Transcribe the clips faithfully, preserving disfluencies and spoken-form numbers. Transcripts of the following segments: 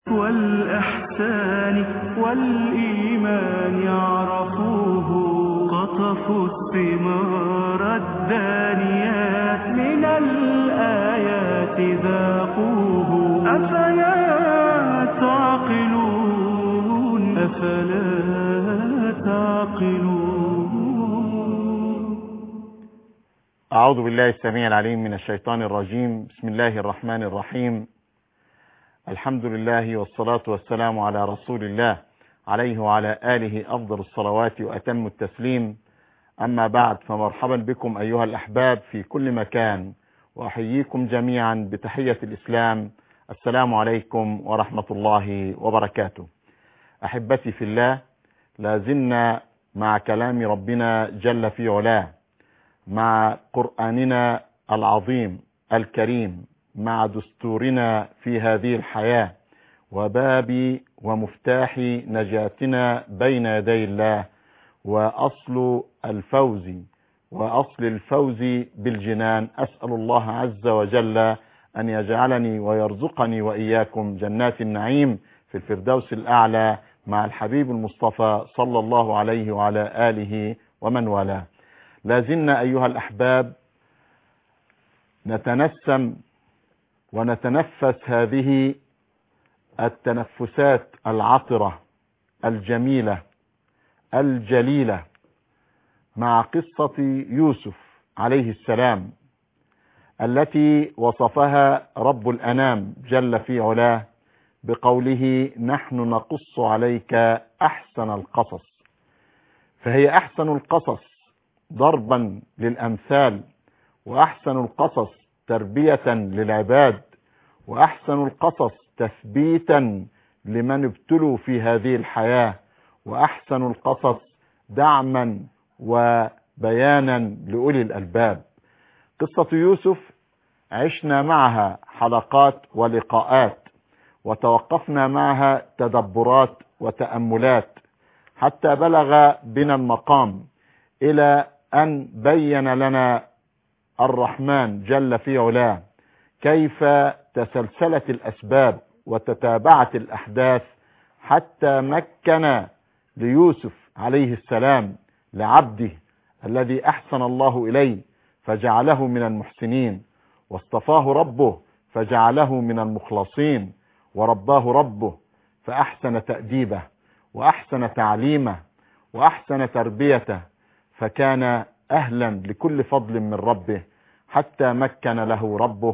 والإحسان والإيمان يعرفوه، قطفوا الثمار الدانيات من الآيات ذاقوه. أفلا تعقلون أفلا تعقلون. أعوذ بالله السميع العليم من الشيطان الرجيم. بسم الله الرحمن الرحيم. الحمد لله والصلاة والسلام على رسول الله عليه وعلى آله أفضل الصلوات وأتم التسليم. أما بعد، فمرحبا بكم أيها الأحباب في كل مكان، وأحييكم جميعا بتحية الإسلام. السلام عليكم ورحمة الله وبركاته. أحبتي في الله، لازلنا مع كلام ربنا جل في علاه، مع قرآننا العظيم الكريم، مع دستورنا في هذه الحياة، وباب ومفتاح نجاتنا بين يدي الله، وأصل الفوز وأصل الفوز بالجنان. أسأل الله عز وجل أن يجعلني ويرزقني وإياكم جنات النعيم في الفردوس الأعلى مع الحبيب المصطفى صلى الله عليه وعلى آله ومن والاه. لازلنا أيها الأحباب نتنسم ونتنفس هذه التنفسات العطرة الجميلة الجليلة مع قصة يوسف عليه السلام، التي وصفها رب الأنام جل في علاه بقوله: نحن نقص عليك أحسن القصص. فهي أحسن القصص ضربا للأمثال، وأحسن القصص تربية للعباد، وأحسن القصص تثبيتا لمن ابتلوا في هذه الحياة، وأحسن القصص دعما وبيانا لأولي الألباب. قصة يوسف عشنا معها حلقات ولقاءات، وتوقفنا معها تدبرات وتأملات، حتى بلغ بنا المقام إلى أن بين لنا الرحمن جل في علاه كيف تسلسلت الأسباب وتتابعت الأحداث، حتى مكن ليوسف عليه السلام لعبده الذي أحسن الله إليه فجعله من المحسنين، واصطفاه ربه فجعله من المخلصين، ورباه ربه فأحسن تأديبه وأحسن تعليمه وأحسن تربيته، فكان أهلا لكل فضل من ربه، حتى مكن له ربه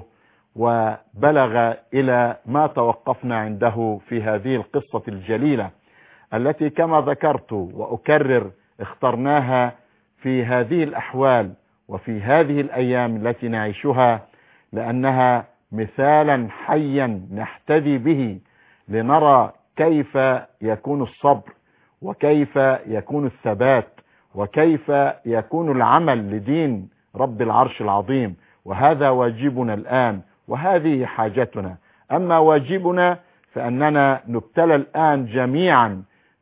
وبلغ إلى ما توقفنا عنده في هذه القصة الجليلة، التي كما ذكرت وأكرر اخترناها في هذه الأحوال وفي هذه الأيام التي نعيشها، لأنها مثالا حيا نحتذي به لنرى كيف يكون الصبر، وكيف يكون الثبات، وكيف يكون العمل لدين رب العرش العظيم. وهذا واجبنا الآن، وهذه حاجتنا. أما واجبنا فأننا نبتلى الآن جميعا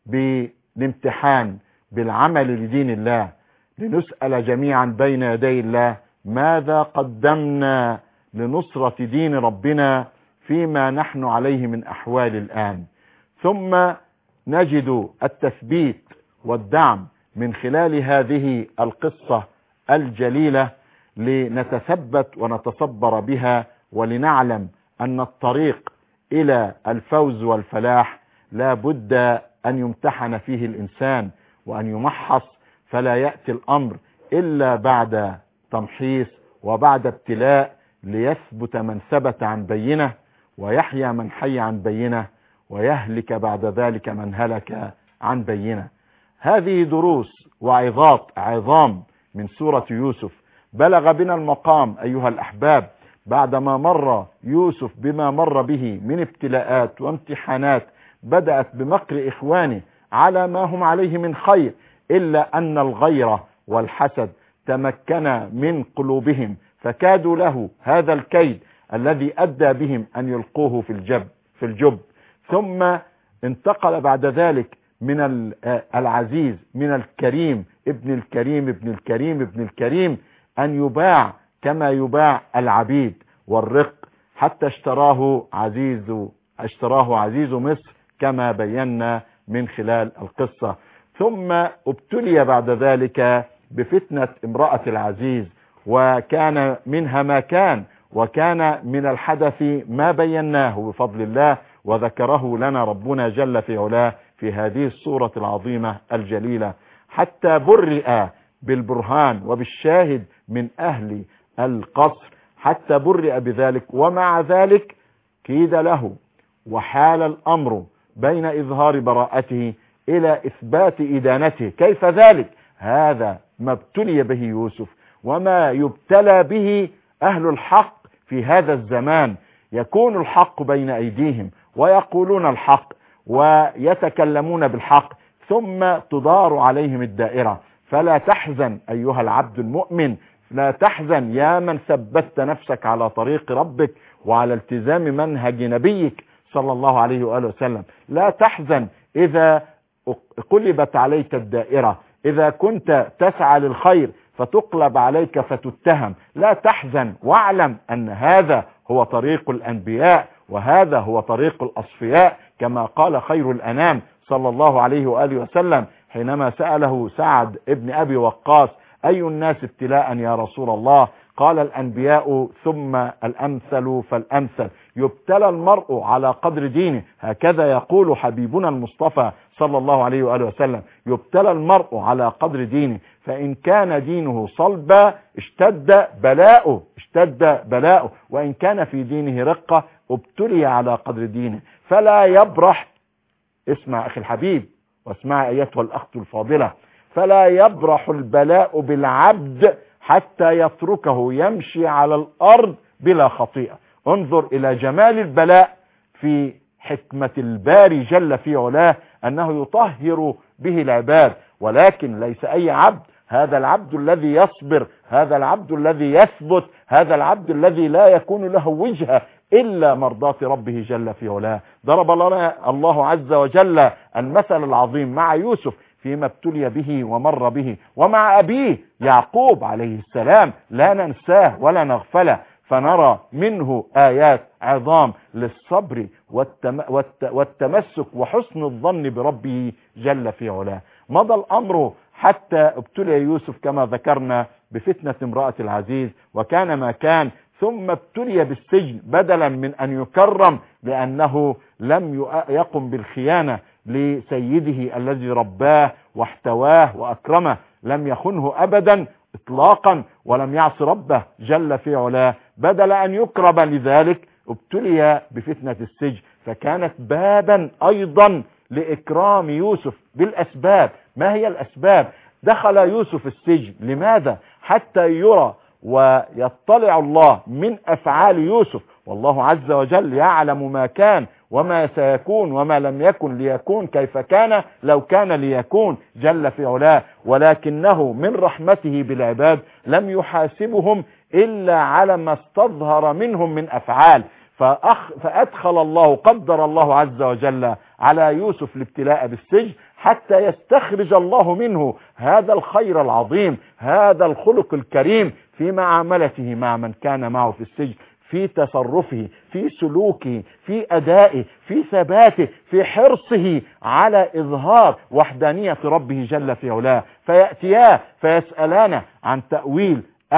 بالامتحان بالعمل لدين الله، لنسأل جميعا بين يدي الله ماذا قدمنا لنصرة دين ربنا فيما نحن عليه من أحوال الآن، ثم نجد التثبيت والدعم من خلال هذه القصة الجليلة، لنتثبت ونتصبر بها، ولنعلم أن الطريق إلى الفوز والفلاح لا بد أن يمتحن فيه الإنسان وأن يمحص، فلا يأتي الأمر إلا بعد تمحيص وبعد ابتلاء، ليثبت من ثبت عن بينه، ويحيى من حي عن بينه، ويهلك بعد ذلك من هلك عن بينه. هذه دروس وعظات عظام من سورة يوسف. بلغ بنا المقام أيها الأحباب بعدما مر يوسف بما مر به من ابتلاءات وامتحانات، بدأت بمكر إخوانه على ما هم عليه من خير، إلا أن الغيرة والحسد تمكن من قلوبهم، فكادوا له هذا الكيد الذي أدى بهم أن يلقوه في الجب في الجب ثم انتقل بعد ذلك من العزيز من الكريم ابن الكريم ابن الكريم ابن الكريم أن يباع كما يباع العبيد والرق، حتى اشتراه عزيز اشتراه عزيز مصر كما بينا من خلال القصة. ثم ابتلي بعد ذلك بفتنة امرأة العزيز، وكان منها ما كان، وكان من الحدث ما بيناه بفضل الله، وذكره لنا ربنا جل في علاه في هذه السورة العظيمة الجليلة، حتى برئ بالبرهان وبالشاهد من أهل القصر، حتى برئ بذلك. ومع ذلك كيد له، وحال الأمر بين إظهار براءته إلى إثبات إدانته. كيف ذلك؟ هذا ما ابتلي به يوسف، وما يبتلى به أهل الحق في هذا الزمان. يكون الحق بين أيديهم ويقولون الحق ويتكلمون بالحق، ثم تدار عليهم الدائرة. فلا تحزن أيها العبد المؤمن، لا تحزن يا من ثبت نفسك على طريق ربك وعلى التزام منهج نبيك صلى الله عليه وآله وسلم. لا تحزن إذا قلبت عليك الدائرة، إذا كنت تسعى للخير فتقلب عليك فتتهم. لا تحزن، واعلم أن هذا هو طريق الأنبياء، وهذا هو طريق الأصفياء، كما قال خير الأنام صلى الله عليه وآله وسلم حينما سأله سعد ابن أبي وقاص: أي الناس ابتلاء يا رسول الله؟ قال: الأنبياء ثم الأمثل فالأمثل. يبتلى المرء على قدر دينه، هكذا يقول حبيبنا المصطفى صلى الله عليه وآله وسلم: يبتلى المرء على قدر دينه، فإن كان دينه صلبا اشتد بلاؤه اشتد بلاؤه وإن كان في دينه رقة ابتلي على قدر دينه. فلا يبرح، اسمع أخي الحبيب واسمع أيتها الأخت الفاضلة، فلا يبرح البلاء بالعبد حتى يتركه يمشي على الأرض بلا خطيئة. انظر إلى جمال البلاء في حكمة الباري جل في علاه، أنه يطهر به العباد، ولكن ليس أي عبد. هذا العبد الذي يصبر، هذا العبد الذي يثبت، هذا العبد الذي لا يكون له وجهة إلا مرضاة ربه جل في علاه. ضرب لنا الله عز وجل المثل العظيم مع يوسف فيما ابتلي به ومر به، ومع أبيه يعقوب عليه السلام، لا ننساه ولا نغفله، فنرى منه آيات عظام للصبر والتم والتمسك وحسن الظن بربه جل في علاه. مضى الأمر حتى ابتلي يوسف كما ذكرنا بفتنة امرأة العزيز، وكان ما كان، ثم ابتلي بالسجن بدلا من أن يكرم لأنه لم يقم بالخيانة لسيده الذي رباه واحتواه وأكرمه، لم يخنه أبدا إطلاقا ولم يعص ربه جل في علاه. بدل أن يكرم لذلك ابتلي بفتنة السجن، فكانت بابا أيضا لإكرام يوسف بالأسباب. ما هي الأسباب؟ دخل يوسف السجن لماذا؟ حتى يرى ويطلع الله من أفعال يوسف، والله عز وجل يعلم ما كان وما سيكون وما لم يكن ليكون كيف كان لو كان ليكون جل في علاه. ولكنه من رحمته بالعباد لم يحاسبهم إلا على ما استظهر منهم من أفعال، فأخ فأدخل الله قدر الله عز وجل على يوسف الابتلاء بالسجن حتى يستخرج الله منه هذا الخير العظيم، هذا الخلق الكريم في معاملته مع من كان معه في السجن، في تصرفه، في سلوكه، في أدائه، في ثباته، في حرصه على إظهار وحدانية ربه جل في علاه. فيأتياه فيسألان عن تأويل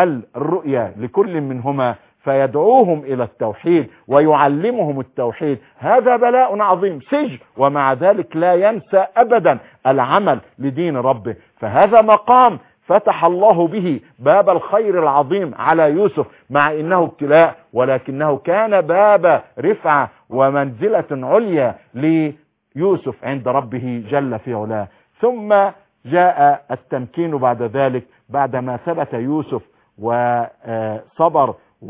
الرؤيا لكل منهما، فيدعوهم إلى التوحيد ويعلمهم التوحيد. هذا بلاء عظيم، سجن، ومع ذلك لا ينسى أبدا العمل لدين ربه. فهذا مقام فتح الله به باب الخير العظيم على يوسف، مع إنه ابتلاء، ولكنه كان باب رفعة ومنزلة عليا ليوسف عند ربه جل في علاه. ثم جاء التمكين بعد ذلك، بعدما ثبت يوسف وصبر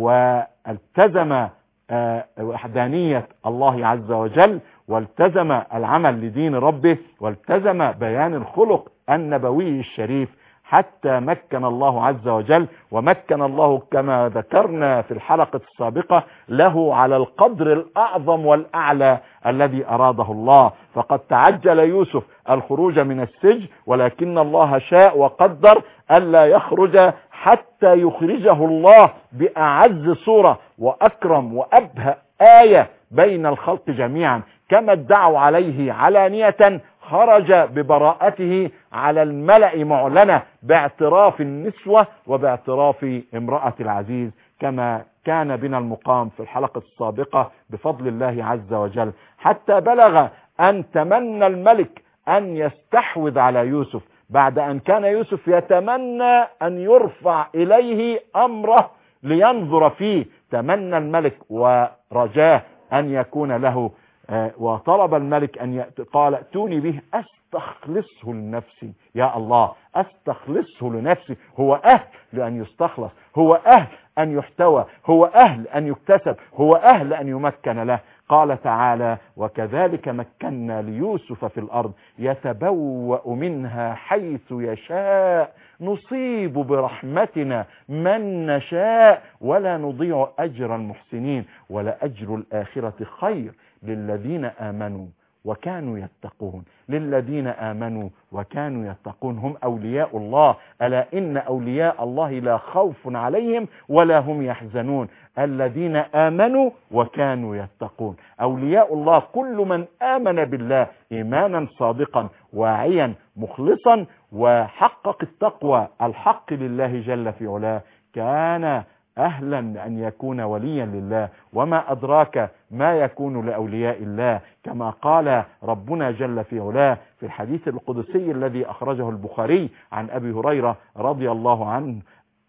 والتزم وحدانية الله عز وجل، والتزم العمل لدين ربه، والتزم بيان الخلق النبوي الشريف، حتى مكن الله عز وجل ومكن الله كما ذكرنا في الحلقة السابقة له على القدر الأعظم والأعلى الذي أراده الله. فقد تعجل يوسف الخروج من السجن، ولكن الله شاء وقدر ألا يخرج حتى يخرجه الله بأعز صورة وأكرم وأبهى آية بين الخلق جميعا، كما ادعوا عليه علانية خرج ببراءته على الملأ معلنة باعتراف النسوة وباعتراف امرأة العزيز، كما كان بنا المقام في الحلقة السابقة بفضل الله عز وجل، حتى بلغ أن تمنى الملك أن يستحوذ على يوسف بعد أن كان يوسف يتمنى أن يرفع إليه أمره لينظر فيه. تمنى الملك ورجاه أن يكون له، وطلب الملك أن يأتي، قال ائتوني به أستخلصه لنفسي. يا الله، أستخلصه لنفسي. هو أهل لأن يستخلص، هو أهل أن يحتوى، هو أهل أن يكتسب، هو أهل أن يمكن له. قال تعالى: وكذلك مكنا ليوسف في الأرض يتبوأ منها حيث يشاء نصيب برحمتنا من نشاء ولا نضيع أجر المحسنين ولأجر الآخرة خير للذين آمنوا وكانوا يتقون. للذين آمنوا وكانوا يتقون هم أولياء الله. ألا إن أولياء الله لا خوف عليهم ولا هم يحزنون. الذين آمنوا وكانوا يتقون. أولياء الله كل من آمن بالله إيمانا صادقا واعيا مخلصا وحقق التقوى الحق لله جل في علاه كان أهلا أن يكون وليا لله. وما أدراك ما يكون لأولياء الله، كما قال ربنا جل في علاه في الحديث القدسي الذي أخرجه البخاري عن أبي هريرة رضي الله عنه،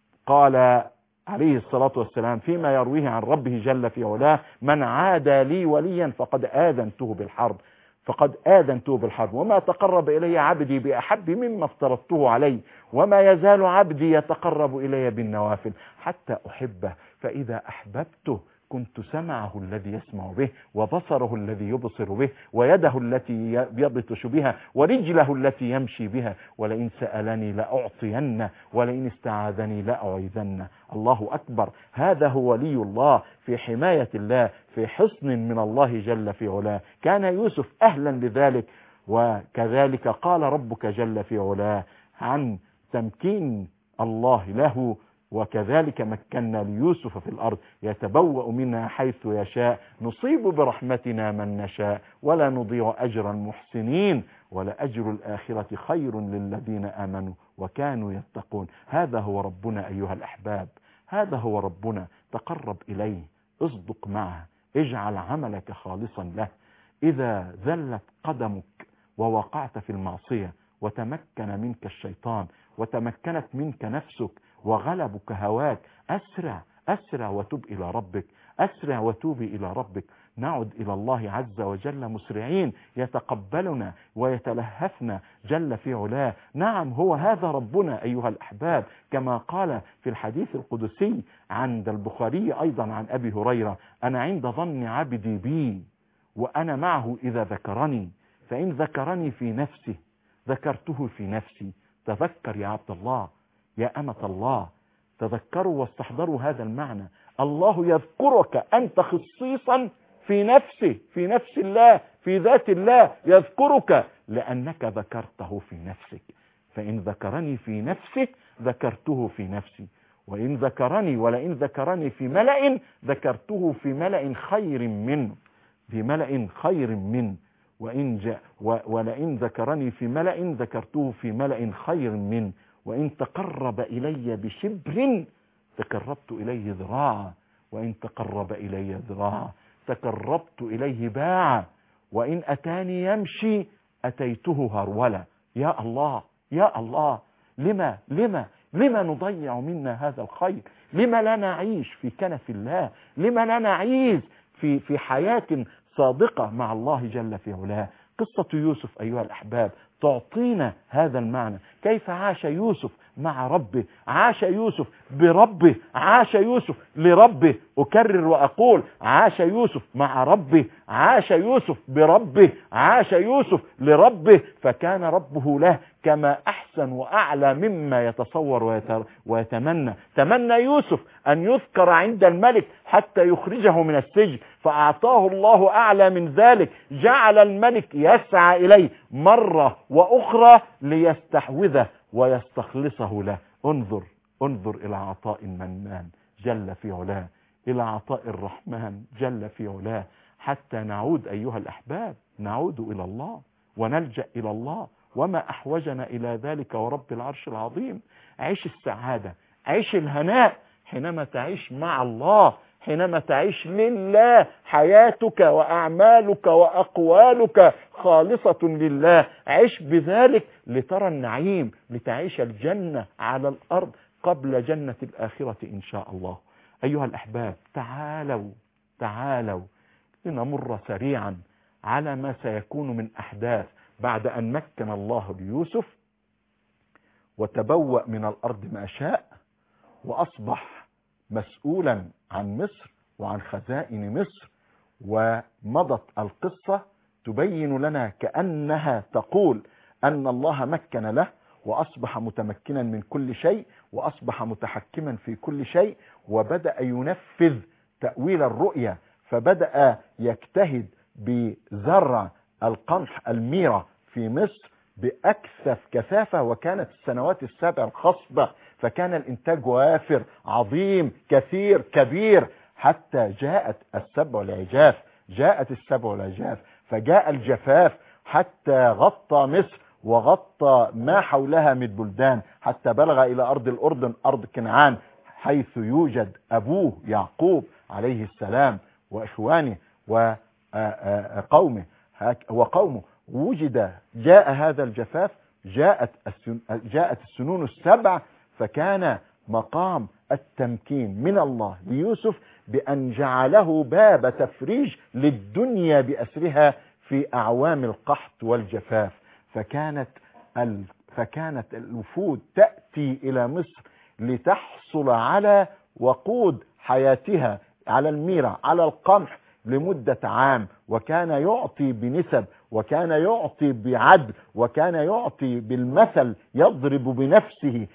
قال عليه الصلاة والسلام فيما يرويه عن ربه جل في علاه: من عادى لي وليا فقد آذنته بالحرب فقد آذنته بالحرب وما تقرب إلي عبدي بأحب مما افترضته عليه وما يزال عبدي يتقرب إلي بالنوافل حتى أحبه فإذا أحببته كنت سمعه الذي يسمع به وبصره الذي يبصر به ويده التي يبطش بها ورجله التي يمشي بها ولئن سألني لأعطين ولئن استعاذني لأعيذن. الله أكبر. هذا هو ولي الله في حماية الله في حصن من الله جل في علاه. كان يوسف أهلا لذلك. وكذلك قال ربك جل في علاه عن تمكين الله له: وكذلك مكنا ليوسف في الأرض يتبوأ منها حيث يشاء نصيب برحمتنا من نشاء ولا نضيع أجر المحسنين ولأجر الآخرة خير للذين آمنوا وكانوا يتقون. هذا هو ربنا أيها الأحباب، هذا هو ربنا. تقرب إليه، اصدق معه، اجعل عملك خالصا له. إذا ذلت قدمك ووقعت في المعصية وتمكن منك الشيطان وتمكنت منك نفسك وغلبك هواك، أسرع أسرع وتوب إلى ربك، أسرع وتوبي إلى ربك. نعد إلى الله عز وجل مسرعين يتقبلنا ويتلهفنا جل في علاه. نعم، هو هذا ربنا أيها الأحباب، كما قال في الحديث القدسي عند البخاري أيضا عن أبي هريرة: أنا عند ظن عبدي بي وأنا معه إذا ذكرني فإن ذكرني في نفسه ذكرته في نفسي. تذكر يا عبد الله، يا أمة الله، تذكروا واستحضروا هذا المعنى. الله يذكرك أنت خصيصا في نفسه، في نفس الله، في ذات الله، يذكرك لأنك ذكرته في نفسك. فإن ذكرني في نفسه ذكرته في نفسي وإن ذكرني ولئن ذكرني في ملأ ذكرته في ملأ خير منه في ملأ خير منه وإن جاء ولئن ذكرني في ملأ ذكرته في ملأ خير منه وإن تقرب إلي بشبر تقربت إليه ذراعا وإن تقرب إلي ذراعا تقربت إليه باعا وإن أتاني يمشي أتيته هرولا. يا الله يا الله، لما لما لما نضيع منا هذا الخير؟ لما لا نعيش في كنف الله؟ لما لا نعيش في في حياة صادقة مع الله جل في علاه؟ قصة يوسف أيها الأحباب تعطينا هذا المعنى. كيف عاش يوسف مع ربه؟ عاش يوسف بربه، عاش يوسف لربه. أكرر وأقول: عاش يوسف مع ربه، عاش يوسف بربه، عاش يوسف لربه، فكان ربه له كما أحسن وأعلى مما يتصور ويتمنى. تمنى يوسف أن يذكر عند الملك حتى يخرجه من السجن، فأعطاه الله أعلى من ذلك. جعل الملك يسعى إليه مرة وأخرى ليستحوذه ويستخلصه له. انظر انظر إلى عطاء المنان جل في علاه. إلى عطاء الرحمن جل في علاه، حتى نعود أيها الأحباب، نعود إلى الله ونلجأ إلى الله، وما أحوجنا إلى ذلك ورب العرش العظيم. عيش السعادة، عيش الهناء حينما تعيش مع الله، حينما تعيش لله، حياتك وأعمالك وأقوالك خالصة لله. عيش بذلك لترى النعيم، لتعيش الجنة على الأرض قبل جنة الآخرة إن شاء الله. أيها الأحباب، تعالوا تعالوا لنمر سريعا على ما سيكون من أحداث بعد أن مكن الله ليوسف وتبوأ من الأرض ما شاء، وأصبح مسؤولا عن مصر وعن خزائن مصر. ومضت القصة تبين لنا كأنها تقول أن الله مكن له، وأصبح متمكنا من كل شيء، وأصبح متحكما في كل شيء، وبدأ ينفذ تأويل الرؤيا، فبدأ يجتهد بزرع القمح الميرة في مصر بأكثف كثافة، وكانت السنوات السبع الخصبة، فكان الإنتاج وافر عظيم كثير كبير، حتى جاءت السبع العجاف جاءت السبع العجاف فجاء الجفاف حتى غطى مصر وغطى ما حولها من بلدان، حتى بلغ إلى أرض الأردن، أرض كنعان، حيث يوجد أبوه يعقوب عليه السلام وإخوانه وقومه وقومه وجد. جاء هذا الجفاف، جاءت جاءت السنون السبع، فكان مقام التمكين من الله ليوسف بأن جعله باب تفريج للدنيا بأسرها في أعوام القحط والجفاف. فكانت ال... فكانت الوفود تأتي إلى مصر لتحصل على وقود حياتها، على الميرة، على القمح، لمدة عام، وكان يعطي بنسب، وكان يعطي بعدل، وكان يعطي بالمثل، يضرب بنفسه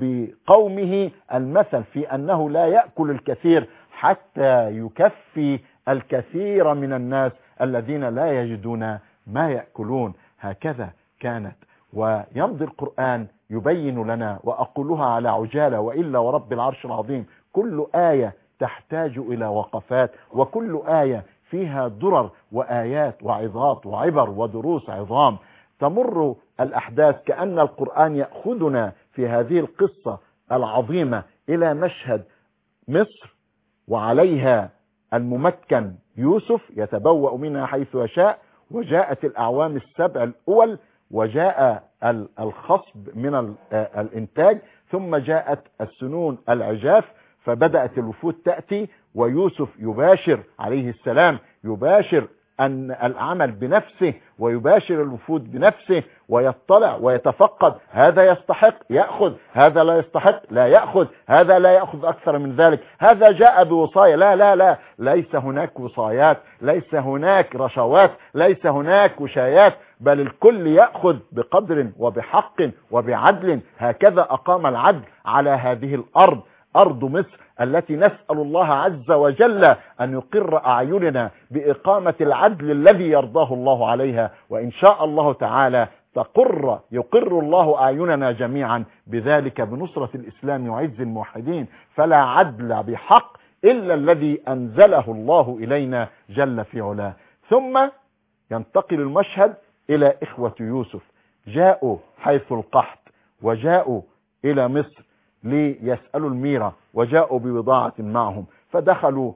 وبقومه المثل في أنه لا يأكل الكثير حتى يكفي الكثير من الناس الذين لا يجدون ما يأكلون. هكذا كانت. ويمضي القرآن يبين لنا، وأقولها على عجالة وإلا ورب العرش العظيم كل آية تحتاج إلى وقفات، وكل آية فيها درر وآيات وعظات وعبر ودروس عظام. تمر الأحداث كأن القرآن يأخذنا في هذه القصة العظيمة إلى مشهد مصر وعليها الممكن يوسف يتبوأ منها حيث يشاء، وجاءت الأعوام السبع الأول، وجاء الخصب من الإنتاج، ثم جاءت السنون العجاف، فبدأت الوفود تأتي، ويوسف يباشر عليه السلام يباشر أن العمل بنفسه، ويباشر الوفود بنفسه، ويطلع ويتفقد، هذا يستحق يأخذ، هذا لا يستحق لا يأخذ، هذا لا يأخذ أكثر من ذلك، هذا جاء بوصاية، لا لا لا ليس هناك وصايات، ليس هناك رشوات، ليس هناك وشايات، بل الكل يأخذ بقدر وبحق وبعدل. هكذا أقام العدل على هذه الأرض، أرض مصر التي نسأل الله عز وجل أن يقر أعيننا بإقامة العدل الذي يرضاه الله عليها، وإن شاء الله تعالى تقر يقر الله أعيننا جميعا بذلك، بنصرة الإسلام وعز الموحدين. فلا عدل بحق إلا الذي أنزله الله إلينا جل في علاه. ثم ينتقل المشهد إلى إخوة يوسف، جاءوا حيث القحط، وجاءوا إلى مصر ليسألوا الميرة، وجاءوا ببضاعة معهم، فدخلوا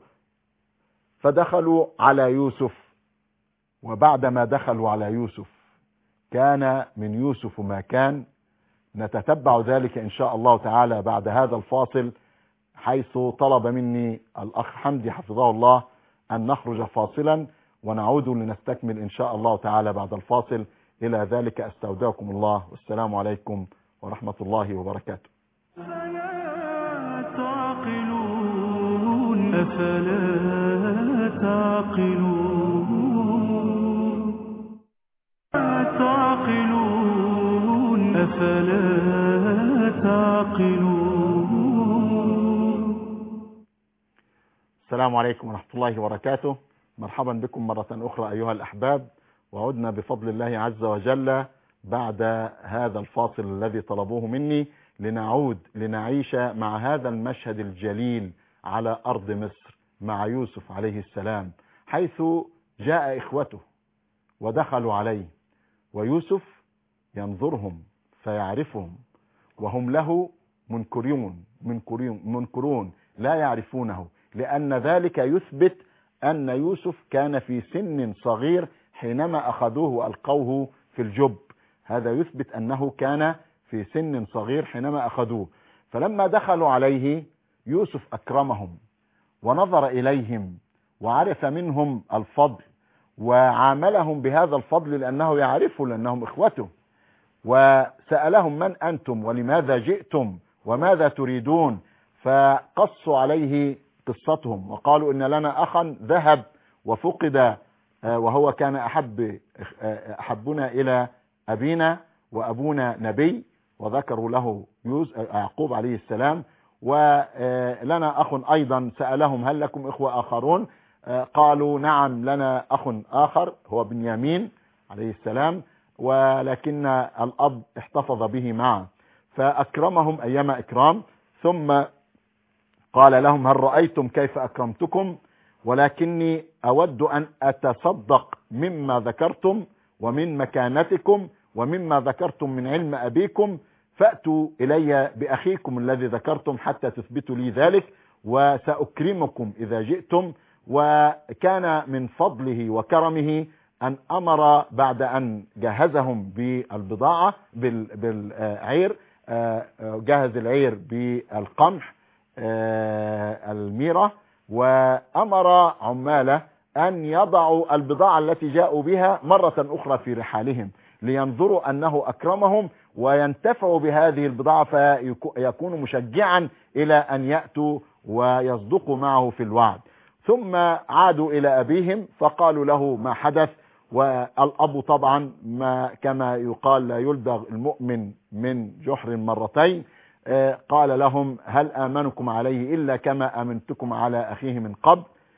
فدخلوا على يوسف. وبعدما دخلوا على يوسف كان من يوسف ما كان. نتتبع ذلك إن شاء الله تعالى بعد هذا الفاصل، حيث طلب مني الأخ حمدي حفظه الله أن نخرج فاصلا، ونعود لنستكمل إن شاء الله تعالى بعد الفاصل. إلى ذلك أستودعكم الله، والسلام عليكم ورحمة الله وبركاته. أفلا تعقلون أفلا تعقلون تعقلون أفلا تعقلون. السلام عليكم ورحمة الله وبركاته. مرحبا بكم مرة أخرى أيها الأحباب، وعدنا بفضل الله عز وجل بعد هذا الفاصل الذي طلبوه مني، لنعود لنعيش مع هذا المشهد الجليل على أرض مصر، مع يوسف عليه السلام، حيث جاء إخوته ودخلوا عليه ويوسف ينظرهم فيعرفهم وهم له منكرون منكرون منكرون لا يعرفونه، لأن ذلك يثبت أن يوسف كان في سن صغير حينما أخذوه وألقوه في الجب. هذا يثبت أنه كان في سن صغير حينما أخذوه. فلما دخلوا عليه يوسف أكرمهم ونظر إليهم وعرف منهم الفضل وعاملهم بهذا الفضل لأنه يعرفه لأنهم إخوته، وسألهم من أنتم ولماذا جئتم وماذا تريدون، فقصوا عليه قصتهم وقالوا إن لنا أخا ذهب وفقد وهو كان أحب أحبنا إلى أبينا وأبونا نبي، وذكروا له يعقوب عليه السلام، ولنا أخ أيضا. سألهم هل لكم إخوة آخرون؟ قالوا نعم لنا أخ آخر هو بنيامين عليه السلام، ولكن الأب احتفظ به معه، فأكرمهم أيما إكرام. ثم قال لهم هل رأيتم كيف أكرمتكم؟ ولكني أود أن أتصدق مما ذكرتم ومن مكانتكم ومما ذكرتم من علم أبيكم، فأتوا إلي بأخيكم الذي ذكرتم حتى تثبتوا لي ذلك، وسأكرمكم إذا جئتم. وكان من فضله وكرمه أن أمر بعد أن جهزهم بالبضاعة بالعير، جهز العير بالقمح الميرة، وأمر عماله أن يضعوا البضاعة التي جاءوا بها مرة أخرى في رحالهم لينظروا أنه أكرمهم وينتفعوا بهذه البضاعة، فيكون مشجعا إلى أن يأتوا ويصدقوا معه في الوعد. ثم عادوا إلى أبيهم فقالوا له ما حدث، والأب طبعا ما كما يقال لا يلدغ المؤمن من جحر مرتين. قال لهم هل آمنكم عليه إلا كما آمنتكم على أخيه من قبل؟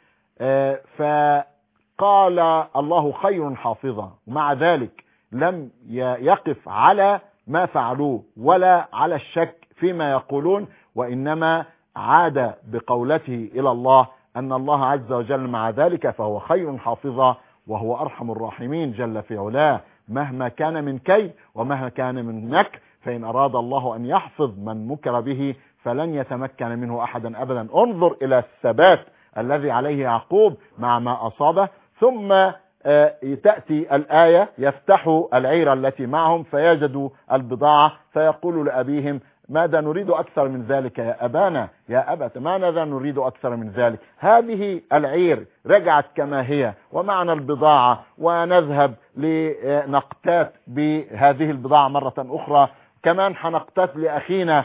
فقال الله خير حافظا. ومع ذلك لم يقف على ما فعلوه ولا على الشك فيما يقولون، وإنما عاد بقولته إلى الله أن الله عز وجل مع ذلك فهو خير حافظا وهو أرحم الراحمين جل في علاه، مهما كان من كيد ومهما كان من مكر، فإن أراد الله أن يحفظ من مكر به فلن يتمكن منه أحدا أبدا. انظر إلى الثبات الذي عليه يعقوب مع ما أصابه. ثم تأتي الآية يفتحوا العير التي معهم فيجدوا البضاعة، فيقول لأبيهم ماذا نريد أكثر من ذلك يا أبانا يا أبت، ماذا نريد أكثر من ذلك؟ هذه العير رجعت كما هي ومعنا البضاعة، ونذهب لنقتات بهذه البضاعة مرة أخرى، كمان حنقتات لأخينا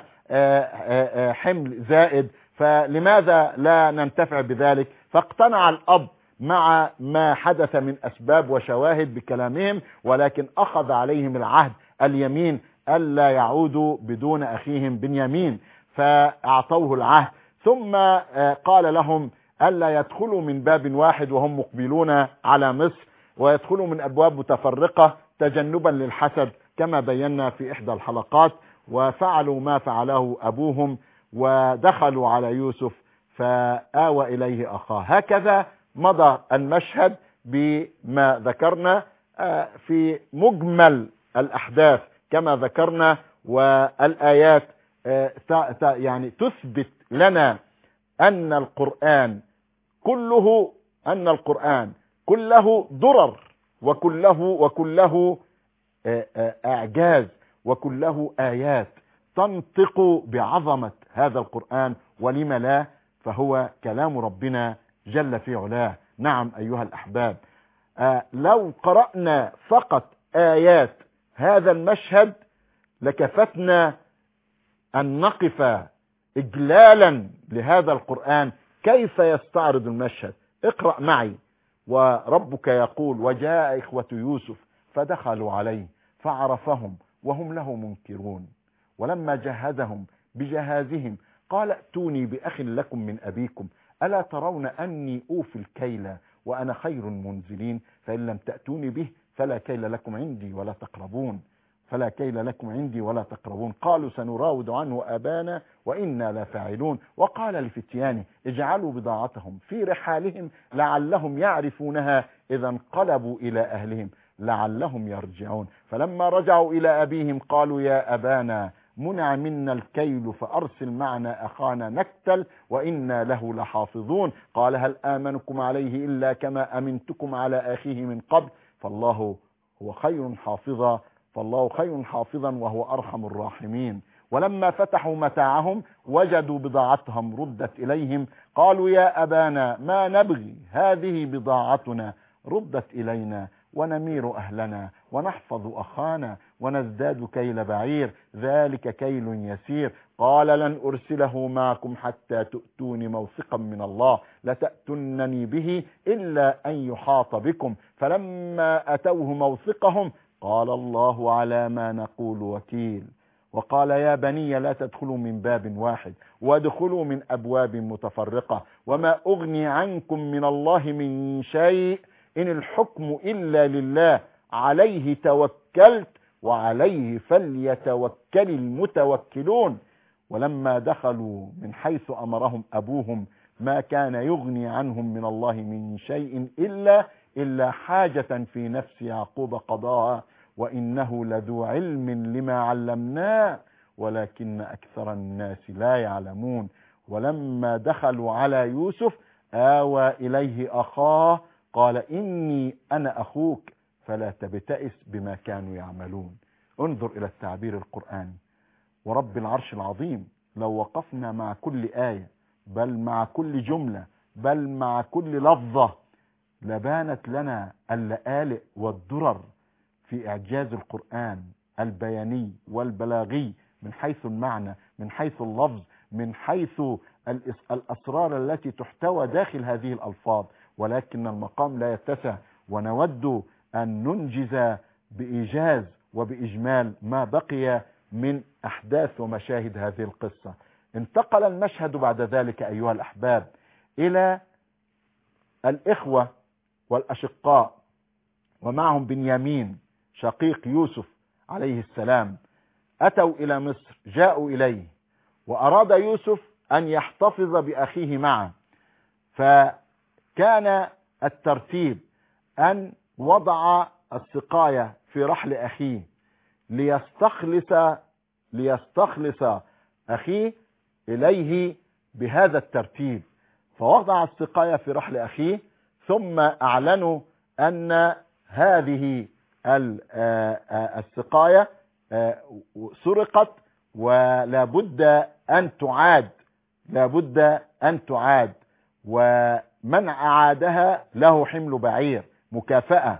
حمل زائد، فلماذا لا ننتفع بذلك؟ فاقتنع الأب مع ما حدث من أسباب وشواهد بكلامهم، ولكن أخذ عليهم العهد اليمين ألا يعودوا بدون أخيهم بنيامين، فأعطوه العهد. ثم قال لهم ألا يدخلوا من باب واحد وهم مقبلون على مصر، ويدخلوا من أبواب متفرقة تجنبا للحسد كما بينا في إحدى الحلقات. وفعلوا ما فعله أبوهم ودخلوا على يوسف فآوى إليه أخاه. هكذا مضى المشهد بما ذكرنا في مجمل الأحداث كما ذكرنا، والآيات يعني تثبت لنا أن القرآن كله أن القرآن كله درر وكله وكله إعجاز وكله آيات تنطق بعظمة هذا القرآن، ولم لا؟ فهو كلام ربنا جل في علاه. نعم أيها الأحباب، لو قرأنا فقط آيات هذا المشهد لكفتنا أن نقف إجلالا لهذا القرآن كيف يستعرض المشهد. اقرأ معي: وربك يقول وجاء إخوة يوسف فدخلوا عليه فعرفهم وهم له منكرون، ولما جهزهم بجهازهم قال ائتوني بأخ لكم من أبيكم ألا ترون أني أوفي الكيل وأنا خير منزلين، فإن لم تأتوني به فلا كيل لكم عندي ولا تقربون. فلا كيل لكم عندي ولا تقربون. قالوا سنراود عنه أبانا وإنا لفاعلون. وقال لفتيانه اجعلوا بضاعتهم في رحالهم لعلهم يعرفونها إذا انقلبوا إلى أهلهم لعلهم يرجعون. فلما رجعوا إلى أبيهم قالوا يا أبانا منع منا الكيل فأرسل معنا أخانا نكتل وإنا له لحافظون. قال هل آمنكم عليه إلا كما أمنتكم على أخيه من قبل فالله هو خير حافظا فالله خير حافظا وهو أرحم الراحمين. ولما فتحوا متاعهم وجدوا بضاعتهم ردت إليهم قالوا يا أبانا ما نبغي هذه بضاعتنا ردت إلينا ونمير أهلنا ونحفظ أخانا ونزداد كيل بعير ذلك كيل يسير. قال لن أرسله معكم حتى تؤتوني موثقا من الله لتأتنني به إلا أن يحاط بكم. فلما أتوه موثقهم قال الله على ما نقول وكيل. وقال يا بني لا تدخلوا من باب واحد وادخلوا من أبواب متفرقة وما أغني عنكم من الله من شيء إن الحكم إلا لله عليه توكلت وعليه فليتوكل المتوكلون. ولما دخلوا من حيث أمرهم أبوهم ما كان يغني عنهم من الله من شيء إلا إلا حاجة في نفس يعقوب قضاها وإنه لذو علم لما علمناه ولكن أكثر الناس لا يعلمون. ولما دخلوا على يوسف آوى إليه أخاه قال إني أنا أخوك فلا تبتئس بما كانوا يعملون. انظر إلى التعبير القرآني ورب العرش العظيم. لو وقفنا مع كل آية بل مع كل جملة بل مع كل لفظة لبانت لنا اللآلئ والدرر في إعجاز القرآن البياني والبلاغي من حيث المعنى من حيث اللفظ من حيث الأسرار التي تحتوى داخل هذه الألفاظ. ولكن المقام لا يتسع ونود أن ننجز بإيجاز وبإجمال ما بقي من أحداث ومشاهد هذه القصة. انتقل المشهد بعد ذلك أيها الأحباب إلى الإخوة والأشقاء ومعهم بنيامين شقيق يوسف عليه السلام. أتوا إلى مصر جاءوا إليه وأراد يوسف أن يحتفظ بأخيه معه. فكان الترتيب أن وضع السقاية في رحل أخيه ليستخلص ليستخلص أخيه إليه بهذا الترتيب. فوضع السقاية في رحل أخيه ثم أعلنوا أن هذه السقاية سرقت ولا بد أن تعاد لا بد أن تعاد ومن أعادها له حمل بعير مكافأة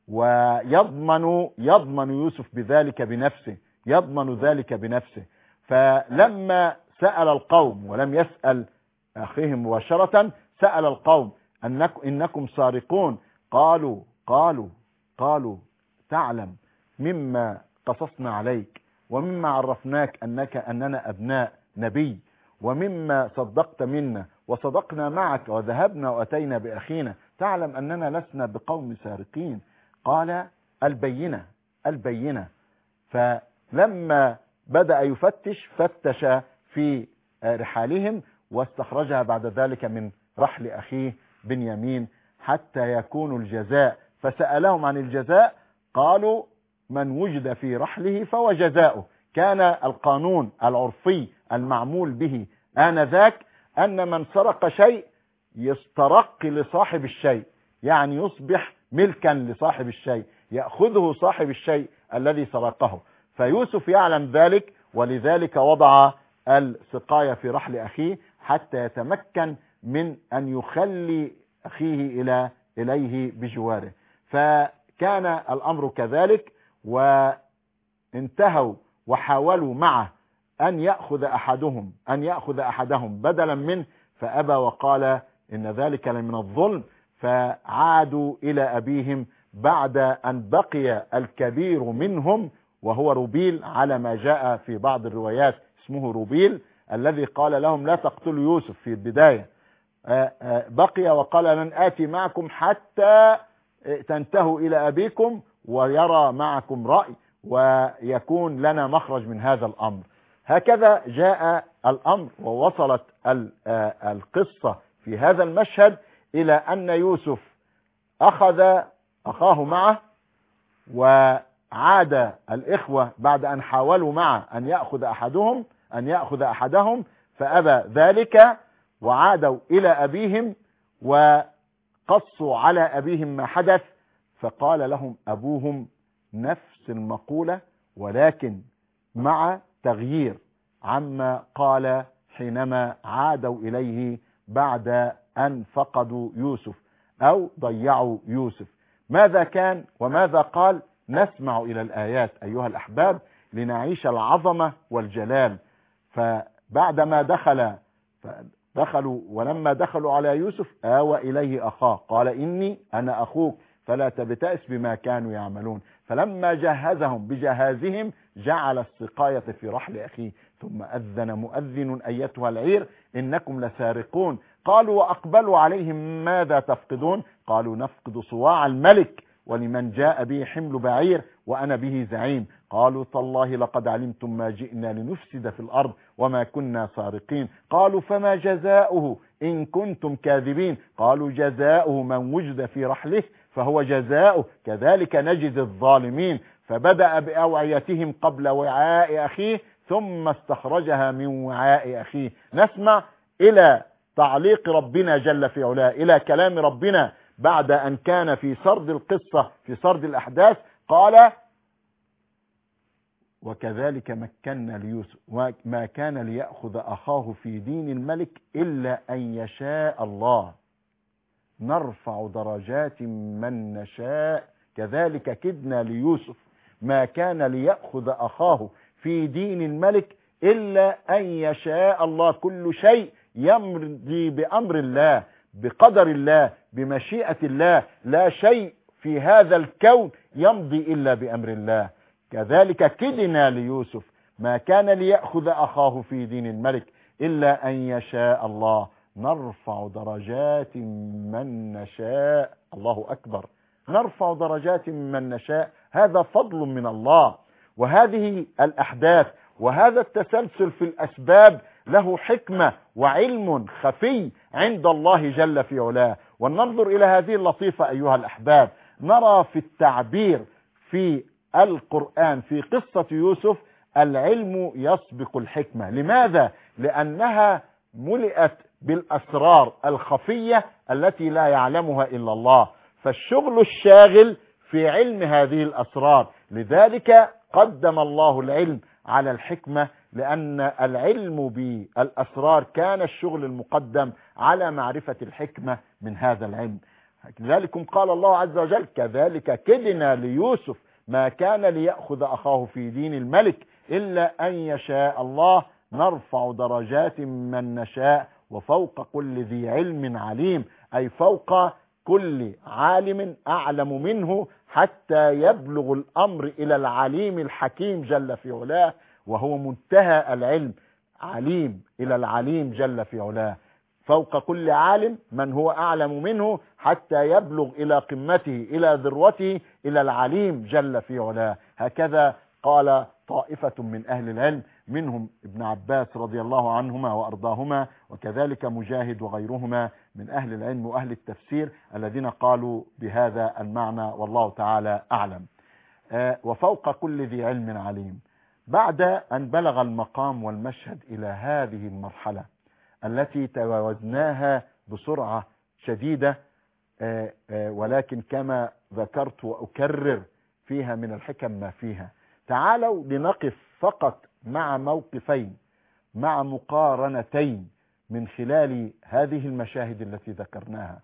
ويضمن يضمن يوسف بذلك بنفسه يضمن ذلك بنفسه. فلما سأل القوم ولم يسأل أخيه مباشرة سأل القوم أنكم إنكم سارقون قالوا قالوا قالوا تعلم مما قصصنا عليك ومما عرفناك أنك أننا أبناء نبي ومما صدقت منا وصدقنا معك وذهبنا وأتينا بأخينا تعلم أننا لسنا بقوم سارقين. قال البينة البينة. فلما بدأ يفتش فتش في رحالهم واستخرجها بعد ذلك من رحل أخيه بنيامين حتى يكون الجزاء. فسألهم عن الجزاء قالوا من وجد في رحله فهو جزاؤه. كان القانون العرفي المعمول به آنذاك أن من سرق شيء يسترق لصاحب الشيء يعني يصبح ملكا لصاحب الشيء يأخذه صاحب الشيء الذي سرقه. فيوسف يعلم ذلك ولذلك وضع السقاية في رحل أخيه حتى يتمكن من أن يخلي أخيه إلى إليه بجواره. فكان الأمر كذلك وانتهوا وحاولوا معه أن يأخذ أحدهم أن يأخذ أحدهم بدلا منه فأبى وقال إن ذلك لمن الظلم. فعادوا إلى أبيهم بعد أن بقي الكبير منهم وهو روبيل على ما جاء في بعض الروايات اسمه روبيل الذي قال لهم لا تقتلوا يوسف في البداية. بقي وقال لن آتي معكم حتى تنتهوا إلى أبيكم ويرى معكم رأي ويكون لنا مخرج من هذا الأمر. هكذا جاء الأمر، ووصلت القصة في هذا المشهد إلى أن يوسف أخذ أخاه معه، وعاد الإخوة بعد أن حاولوا معه أن يأخذ أحدهم أن يأخذ أحدهم فأبى ذلك، وعادوا إلى أبيهم وقصوا على أبيهم ما حدث. فقال لهم أبوهم نفس المقولة، ولكن مع تغيير عما قال حينما عادوا إليه بعد أن فقدوا يوسف أو ضيعوا يوسف. ماذا كان وماذا قال؟ نسمع إلى الآيات أيها الأحباب لنعيش العظمة والجلال. فبعدما دخل دخلوا ولما دخلوا على يوسف آوى إليه أخاه قال إني أنا أخوك فلا تبتئس بما كانوا يعملون. فلما جهزهم بجهازهم جعل السقاية في رحل أخيه، ثم أذن مؤذن أيتها العير إنكم لسارقون. قالوا وأقبلوا عليهم ماذا تفقدون؟ قالوا نفقد صواع الملك ولمن جاء به حمل بعير وأنا به زعيم. قالوا تالله لقد علمتم ما جئنا لنفسد في الأرض وما كنا سارقين. قالوا فما جزاؤه إن كنتم كاذبين؟ قالوا جزاؤه من وجد في رحله فهو جزاؤه كذلك نجزي الظالمين. فبدأ بأوعيتهم قبل وعاء أخيه ثم استخرجها من وعاء أخيه. نسمع إلى تعليق ربنا جل في علاه، إلى كلام ربنا بعد أن كان في سرد القصة في سرد الأحداث. قال وكذلك مكنا ليوسف وما كان ليأخذ أخاه في دين الملك إلا أن يشاء الله نرفع درجات من نشاء كذلك كدنا ليوسف ما كان ليأخذ أخاه في دين الملك إلا أن يشاء الله. كل شيء يمضي بأمر الله بقدر الله بمشيئة الله، لا شيء في هذا الكون يمضي إلا بأمر الله. كذلك كدنا ليوسف ما كان ليأخذ أخاه في دين الملك إلا أن يشاء الله نرفع درجات من نشاء. الله أكبر، نرفع درجات من نشاء، هذا فضل من الله. وهذه الأحداث وهذا التسلسل في الأسباب له حكمة وعلم خفي عند الله جل في علاه. وننظر إلى هذه اللطيفة أيها الأحباب، نرى في التعبير في القرآن في قصة يوسف العلم يسبق الحكمة. لماذا؟ لأنها ملئت بالأسرار الخفية التي لا يعلمها إلا الله، فالشغل الشاغل في علم هذه الأسرار. لذلك قدم الله العلم على الحكمة، لأن العلم بالأسرار كان الشغل المقدم على معرفة الحكمة من هذا العلم. لذلك قال الله عز وجل كذلك كدنا ليوسف ما كان ليأخذ أخاه في دين الملك إلا أن يشاء الله نرفع درجات من نشاء وفوق كل ذي علم عليم، أي فوق كل عالم أعلم منه حتى يبلغ الأمر إلى العليم الحكيم جل في علاه، وهو منتهى العلم، عليم إلى العليم جل في علاه. فوق كل عالم من هو أعلم منه حتى يبلغ إلى قمته إلى ذروته إلى العليم جل في علاه. هكذا قال طائفة من أهل العلم، منهم ابن عباس رضي الله عنهما وأرضاهما، وكذلك مجاهد وغيرهما من أهل العلم وأهل التفسير الذين قالوا بهذا المعنى، والله تعالى أعلم. آه وفوق كل ذي علم عليم. بعد أن بلغ المقام والمشهد إلى هذه المرحلة التي تجاوزناها بسرعة شديدة، آه آه ولكن كما ذكرت وأكرر فيها من الحكم ما فيها، تعالوا لنقف فقط مع موقفين، مع مقارنتين من خلال هذه المشاهد التي ذكرناها.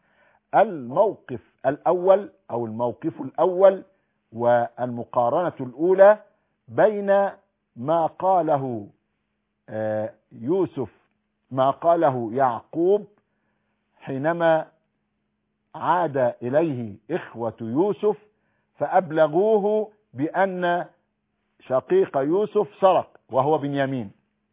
الموقف الأول أو الموقف الأول والمقارنة الأولى بين ما قاله يوسف ما قاله يعقوب حينما عاد إليه إخوة يوسف فأبلغوه بأن شقيق يوسف سرق وهو بنيامين.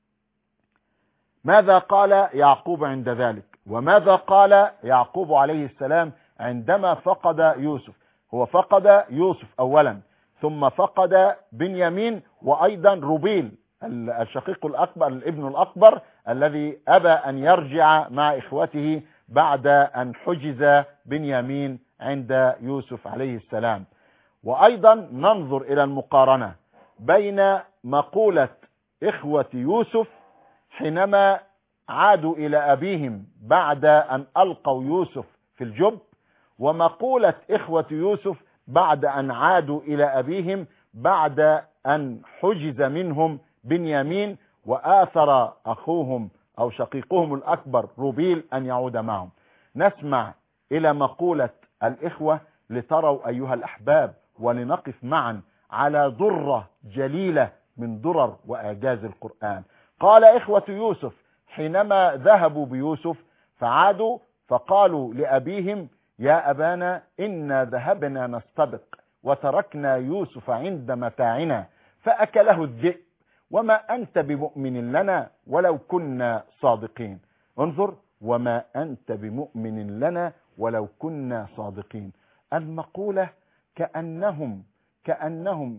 ماذا قال يعقوب عند ذلك؟ وماذا قال يعقوب عليه السلام عندما فقد يوسف؟ هو فقد يوسف أولا، ثم فقد بنيامين، وأيضا روبيل الشقيق الأكبر الابن الأكبر الذي أبى أن يرجع مع إخوته بعد أن حجز بنيامين عند يوسف عليه السلام. وأيضا ننظر إلى المقارنة بين مقولة إخوة يوسف حينما عادوا إلى أبيهم بعد أن ألقوا يوسف في الجب، ومقولة إخوة يوسف بعد أن عادوا إلى أبيهم بعد أن حجز منهم بنيامين وآثر أخوهم أو شقيقهم الأكبر روبيل أن يعود معهم. نسمع إلى مقولة الإخوة لتروا أيها الأحباب، ولنقف معا على ضرة جليلة من درر وإعجاز القرآن. قال إخوة يوسف حينما ذهبوا بيوسف فعادوا فقالوا لأبيهم: يا أبانا إنا ذهبنا نستبق وتركنا يوسف عند متاعنا فأكله الذئب وما أنت بمؤمن لنا ولو كنا صادقين. انظر، وما أنت بمؤمن لنا ولو كنا صادقين. المقولة كأنهم كأنهم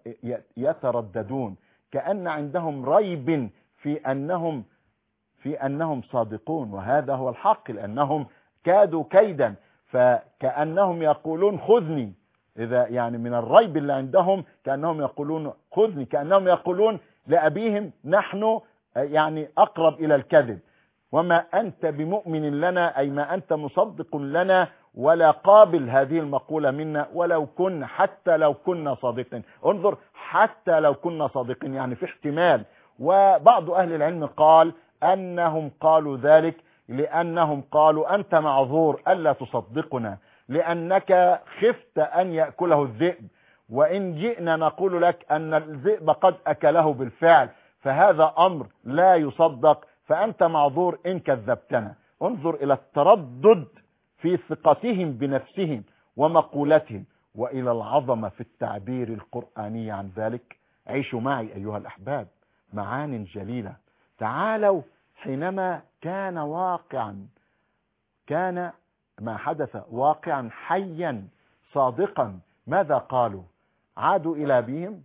يترددون، كأن عندهم ريب في أنهم في أنهم صادقون، وهذا هو الحق، لأنهم كادوا كيدا، فكأنهم يقولون خذني، إذا يعني من الريب اللي عندهم كأنهم يقولون خذني، كأنهم يقولون لأبيهم نحن يعني أقرب إلى الكذب. وما أنت بمؤمن لنا، أي ما أنت مصدق لنا ولا قابل هذه المقولة منا ولو كنا حتى لو كنا صادقين. انظر، حتى لو كنا صادقين يعني في احتمال. وبعض أهل العلم قال أنهم قالوا ذلك لأنهم قالوا أنت معذور ألا تصدقنا لأنك خفت أن يأكله الذئب، وإن جئنا نقول لك أن الذئب قد أكله بالفعل فهذا أمر لا يصدق، فأنت معذور إن كذبتنا. انظر إلى التردد في ثقتهم بنفسهم ومقولتهم، وإلى العظمة في التعبير القرآني عن ذلك. عيشوا معي أيها الأحباب معان جليلة. تعالوا حينما كان واقعا كان ما حدث واقعا حيا صادقا، ماذا قالوا؟ عادوا إلى أبيهم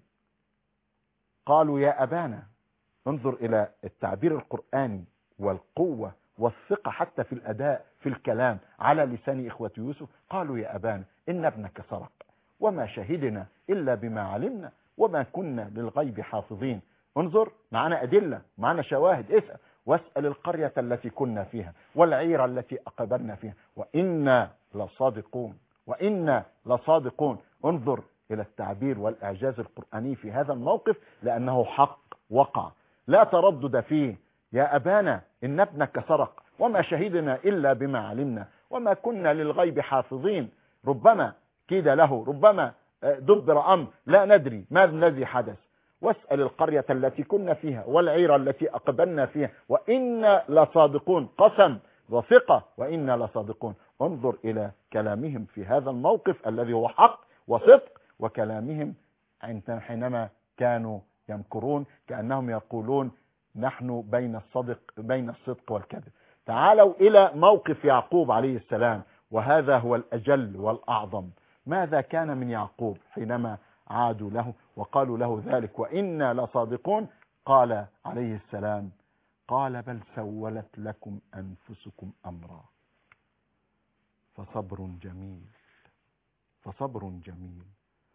قالوا يا أبانا. انظر إلى التعبير القرآني والقوة والثقة حتى في الأداء في الكلام على لسان إخوة يوسف. قالوا يا أبانا إن ابنك سرق وما شهدنا إلا بما علمنا وما كنا للغيب حافظين. انظر، معنا أدلة، معنا شواهد. اسأل واسأل القرية التي كنا فيها والعير التي أقبلنا فيها وإنا لصادقون وإنا لصادقون. انظر إلى التعبير والإعجاز القرآني في هذا الموقف، لأنه حق وقع لا تردد فيه. يا أبانا إن ابنك سرق وما شهدنا إلا بما علمنا وما كنا للغيب حافظين. ربما كيد له، ربما دبر أمر، لا ندري ما الذي حدث. واسأل القرية التي كنا فيها والعير التي أقبلنا فيها وإنا لصادقون. قسم وثقة وإنا لصادقون. انظر إلى كلامهم في هذا الموقف الذي هو حق وصدق، وكلامهم حينما كانوا يمكرون كأنهم يقولون نحن بين الصدق بين الصدق والكذب. تعالوا إلى موقف يعقوب عليه السلام، وهذا هو الأجل والأعظم. ماذا كان من يعقوب حينما عادوا له وقالوا له ذلك وإنا لصادقون؟ قال عليه السلام: قال بل سولت لكم أنفسكم أمرا فصبر جميل فصبر جميل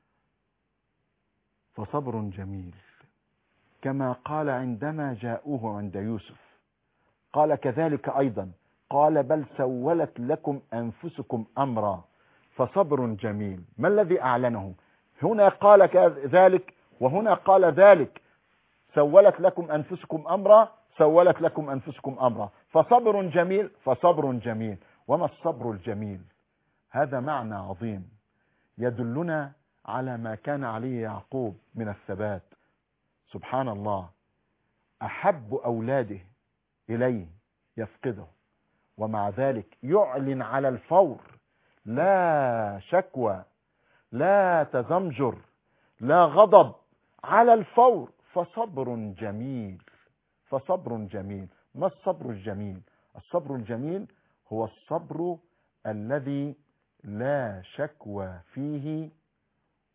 فصبر جميل كما قال عندما جاءوه عند يوسف. قال كذلك أيضا، قال بل سولت لكم أنفسكم أمرا فصبر جميل. ما الذي أعلنه؟ هنا قال ذلك وهنا قال ذلك. سولت لكم أنفسكم أمرا سولت لكم أنفسكم أمرا فصبر جميل فصبر جميل. وما الصبر الجميل؟ هذا معنى عظيم يدلنا على ما كان عليه يعقوب من الثبات. سبحان الله، أحب أولاده إليه يفقده، ومع ذلك يعلن على الفور، لا شكوى لا تزمجر لا غضب، على الفور. فصبر جميل فصبر جميل. ما الصبر الجميل؟ الصبر الجميل هو الصبر الذي لا شكوى فيه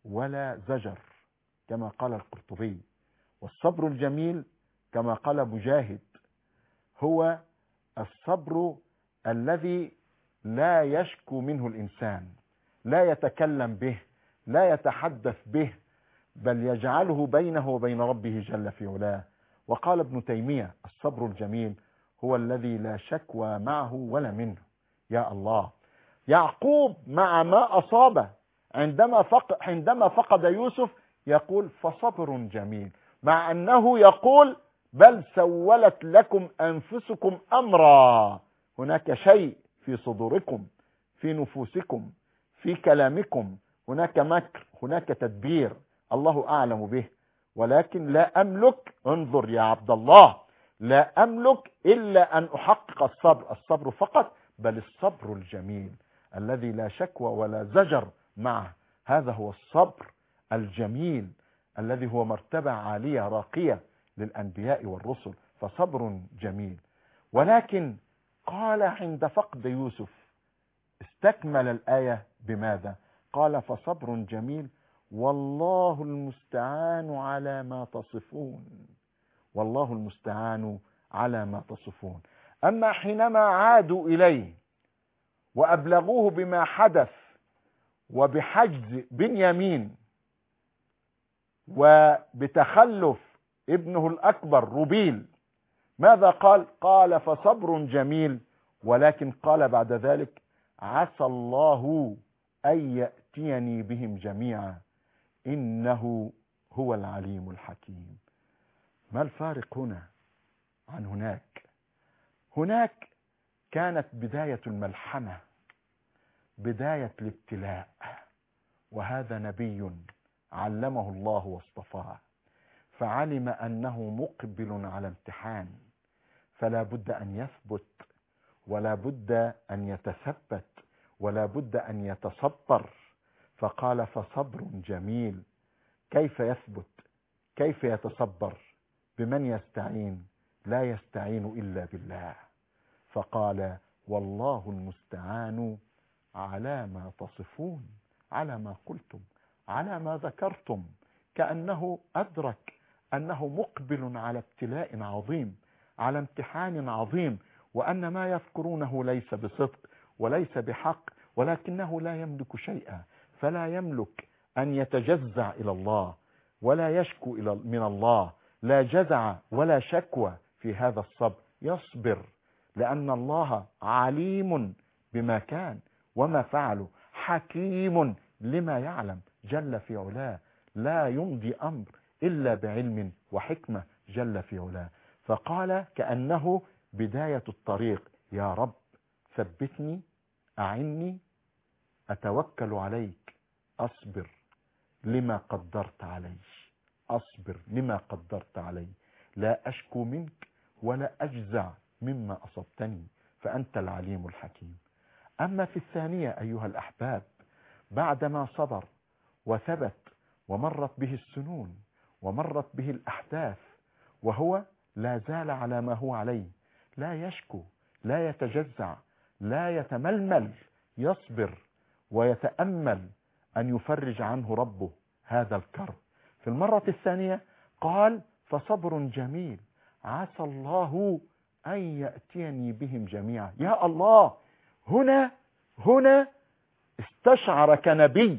ولا زجر كما قال القرطبي. والصبر الجميل كما قال مجاهد هو الصبر الذي لا يشكو منه الإنسان، لا يتكلم به، لا يتحدث به، بل يجعله بينه وبين ربه جل في علاه. وقال ابن تيمية الصبر الجميل هو الذي لا شكوى معه ولا منه. يا الله، يعقوب مع ما أصابه عندما فقد, عندما فقد يوسف يقول فصبر جميل، مع أنه يقول بل سولت لكم أنفسكم أمرا. هناك شيء في صدوركم، في نفوسكم، في كلامكم، هناك مكر، هناك تدبير الله أعلم به، ولكن لا أملك، انظر يا عبد الله، لا أملك إلا أن أحقق الصبر، الصبر فقط، بل الصبر الجميل الذي لا شكوى ولا زجر معه. هذا هو الصبر الجميل الذي هو مرتبة عالية راقية للأنبياء والرسل، فصبر جميل. ولكن قال عند فقد يوسف استكمل الآية بماذا؟ قال فصبر جميل والله المستعان على ما تصفون، والله المستعان على ما تصفون. أما حينما عادوا إليه وأبلغوه بما حدث وبحجز بنيامين وبتخلف ابنه الأكبر روبيل، ماذا قال؟ قال فصبر جميل، ولكن قال بعد ذلك عسى الله أن يأتيني بهم جميعا إنه هو العليم الحكيم. ما الفارق هنا عن هناك؟ هناك كانت بداية الملحمة، بداية الابتلاء، وهذا نبي علمه الله واصطفاه، فعلم أنه مقبل على امتحان، فلا بد أن يثبت، ولا بد أن يتثبت، ولا بد أن يتصبر. فقال فصبر جميل. كيف يثبت؟ كيف يتصبر؟ بمن يستعين؟ لا يستعين إلا بالله. فقال والله المستعان على ما تصفون، على ما قلتم، على ما ذكرتم، كأنه أدرك أنه مقبل على ابتلاء عظيم، على امتحان عظيم، وأن ما يذكرونه ليس بصدق وليس بحق، ولكنه لا يملك شيئا، فلا يملك أن يتجزع إلى الله ولا يشكو إلى من الله، لا جزع ولا شكوى في هذا الصبر، يصبر لأن الله عليم بما كان وما فعله، حكيم لما يعلم جل في علاه، لا يمضي أمر إلا بعلم وحكمة جل في علاه. فقال كأنه بداية الطريق، يا رب ثبتني، أعني، أتوكل عليك، أصبر لما قدرت علي، أصبر لما قدرت علي، لا أشكو منك ولا أجزع مما أصبتني، فأنت العليم الحكيم. أما في الثانية أيها الأحباب، بعدما صبر وثبت ومرت به السنون ومرت به الأحداث وهو لا زال على ما هو عليه، لا يشكو، لا يتجزع، لا يتململ، يصبر ويتأمل أن يفرج عنه ربه هذا الكرب. في المرة الثانية قال فصبر جميل عسى الله أن يأتيني بهم جميعا. يا الله، هنا هنا استشعر كنبي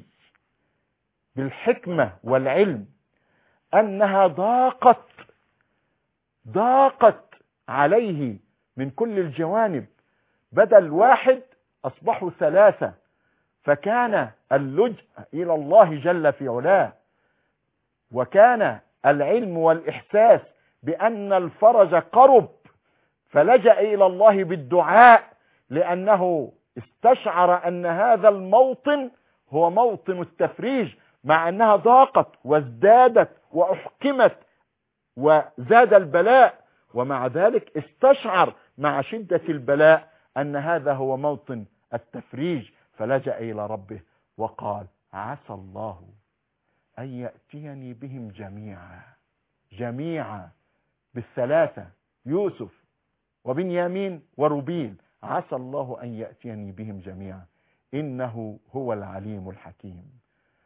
بالحكمة والعلم أنها ضاقت ضاقت عليه من كل الجوانب، بدل واحد أصبحوا ثلاثة، فكان اللجأ إلى الله جل في علاه، وكان العلم والإحساس بأن الفرج قرب، فلجأ إلى الله بالدعاء، لأنه استشعر أن هذا الموطن هو موطن التفريج، مع أنها ضاقت وازدادت وأحكمت وزاد البلاء، ومع ذلك استشعر مع شدة البلاء أن هذا هو موطن التفريج، فلجأ إلى ربه وقال عسى الله أن يأتيني بهم جميعا، جميعا بالثلاثة، يوسف وبنيامين وروبيل، عسى الله أن يأتيني بهم جميعا إنه هو العليم الحكيم.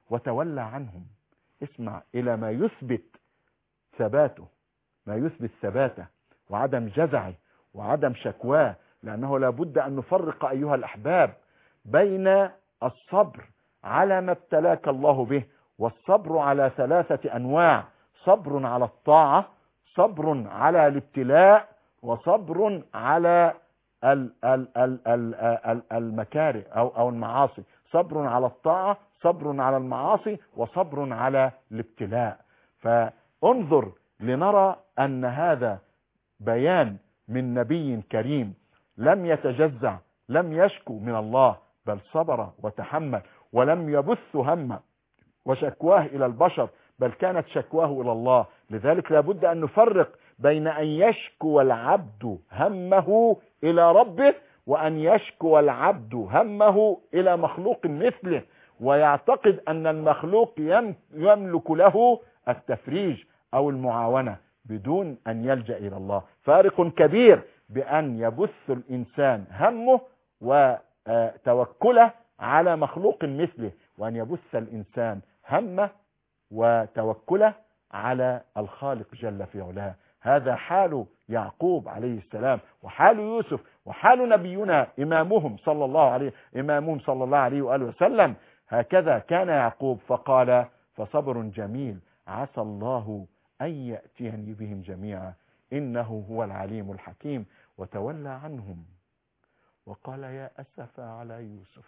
وتولى عنهم. اسمع إلى ما يثبت ثباته، ما يثبت ثباته وعدم جزعه وعدم شكواه. لأنه لابد أن نفرق أيها الأحباب بين الصبر على ما ابتلاك الله به، والصبر على ثلاثة أنواع: صبر على الطاعة، صبر على الابتلاء، وصبر على ال ال ال ال ال المكاره أو أو المعاصي. صبر على الطاعة، صبر على المعاصي، وصبر على الابتلاء. فانظر لنرى أن هذا بيان من نبي كريم لم يتجزع، لم يشكو من الله، بل صبر وتحمل، ولم يبث همه وشكواه إلى البشر، بل كانت شكواه إلى الله. لذلك لابد أن نفرق بين أن يشكو العبد همه إلى ربه، وأن يشكو العبد همه إلى مخلوق مثله، ويعتقد أن المخلوق يملك له التفريج أو المعاونة بدون أن يلجأ إلى الله. فارق كبير بأن يبث الإنسان همه وتوكله على مخلوق مثله، وأن يبث الإنسان همه وتوكله على الخالق جل في علاه. هذا حال يعقوب عليه السلام، وحال يوسف، وحال نبينا إمامهم صلى الله عليه إمامهم صلى الله عليه وآله وسلم. هكذا كان يعقوب، فقال: فصبر جميل عسى الله أن يأتيني بهم جميعا إنه هو العليم الحكيم. وتولى عنهم وقال: يا أسف على يوسف.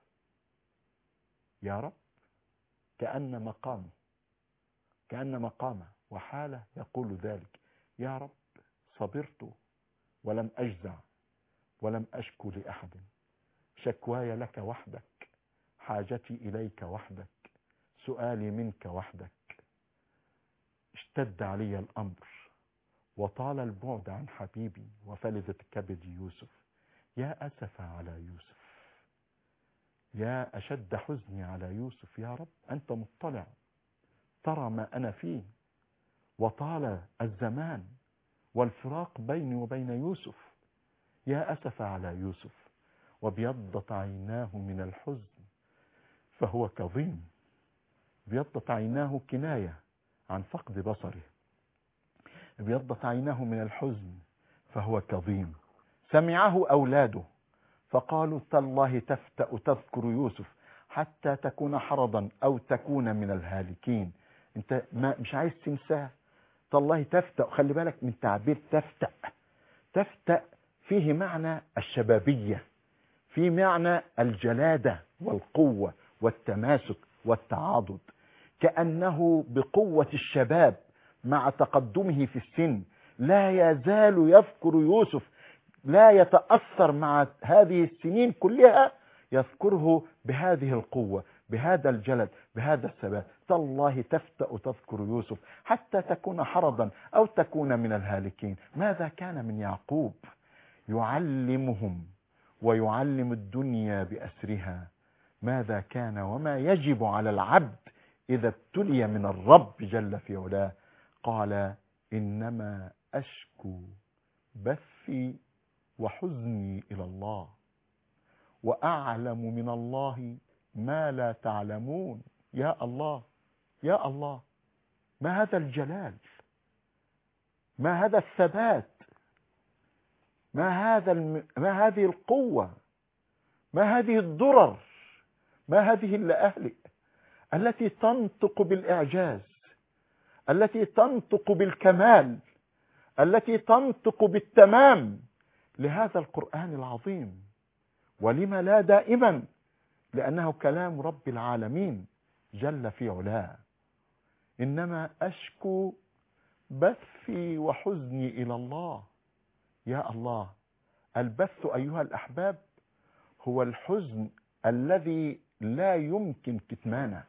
يا رب، كأن مقامه كأن مقامه وحاله يقول ذلك: يا رب، صبرت ولم أجزع ولم أشكو لأحد، شكواي لك وحدك، حاجتي إليك وحدك، سؤالي منك وحدك. اشتد علي الأمر وطال البعد عن حبيبي وفلذت كبدي يوسف. يا أسف على يوسف، يا أشد حزني على يوسف. يا رب، أنت مطلع، ترى ما أنا فيه، وطال الزمان والفراق بيني وبين يوسف. يا أسف على يوسف، وابيضت عيناه من الحزن فهو كظيم. ابيضت عيناه كناية عن فقد بصره. ابيضت عيناه من الحزن فهو كظيم. سمعه أولاده فقالوا: تالله تفتأ تذكر يوسف حتى تكون حرضا أو تكون من الهالكين. انت ما مش عايز تنساه. تالله تفتأ، خلي بالك من تعبير تفتأ. تفتأ فيه معنى الشبابية، فيه معنى الجلادة والقوة والتماسك والتعاضد، كأنه بقوة الشباب مع تقدمه في السن لا يزال يذكر يوسف، لا يتأثر مع هذه السنين كلها، يذكره بهذه القوة، بهذا الجلد، بهذا الثبات. تالله تفتأ تذكر يوسف حتى تكون حرضا أو تكون من الهالكين. ماذا كان من يعقوب؟ يعلمهم ويعلم الدنيا بأسرها ماذا كان وما يجب على العبد إذا ابتلي من الرب جل في علاه. قال: إنما أشكو بثي وحزني إلى الله، وأعلم من الله ما لا تعلمون. يا الله، يا الله، ما هذا الجلال، ما هذا الثبات، ما هذا الم... ما هذه القوة، ما هذه الضرر، ما هذه اللآلئ التي تنطق بالإعجاز، التي تنطق بالكمال، التي تنطق بالتمام لهذا القرآن العظيم. ولما لا دائما؟ لأنه كلام رب العالمين جل في علاه. إنما أشكو بثي وحزني إلى الله. يا الله، البث أيها الأحباب هو الحزن الذي لا يمكن كتمانه.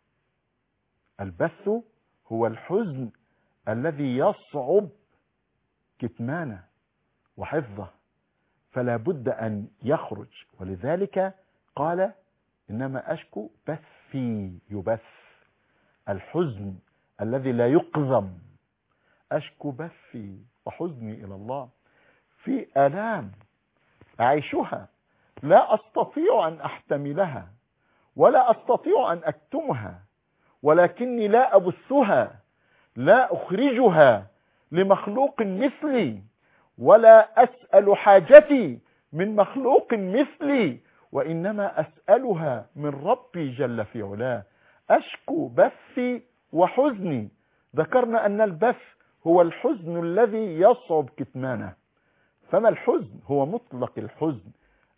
البث هو الحزن الذي يصعب كتمانه وحفظه، فلا بد أن يخرج. ولذلك قال: إنما أشكو بثي، يبث الحزن الذي لا يقزم. أشكو بثي وحزني إلى الله في آلام أعيشها لا أستطيع أن أحتملها، ولا أستطيع أن أكتمها، ولكني لا أبثها، لا أخرجها لمخلوق مثلي، ولا أسأل حاجتي من مخلوق مثلي، وإنما أسألها من ربي جل في علاه. أشكو بثي وحزني. ذكرنا أن البث هو الحزن الذي يصعب كتمانه. فما الحزن؟ هو مطلق الحزن.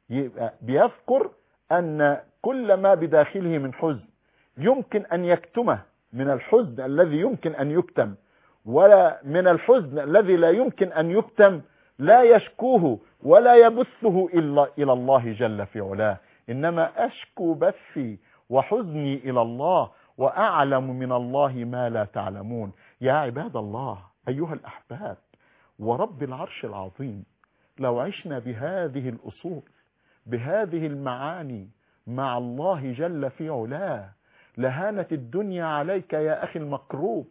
بيذكر أن كل ما بداخله من حزن يمكن أن يكتمه، من الحزن الذي يمكن أن يكتم، ولا من الحزن الذي لا يمكن أن يكتم لا يشكوه ولا يبثه إلا إلى الله جل في علاه. إنما أشكو بثي وحزني إلى الله، وأعلم من الله ما لا تعلمون. يا عباد الله، أيها الأحباب، ورب العرش العظيم، لو عشنا بهذه الأصول، بهذه المعاني مع الله جل في علاه، لهانت الدنيا عليك يا أخي المكروب،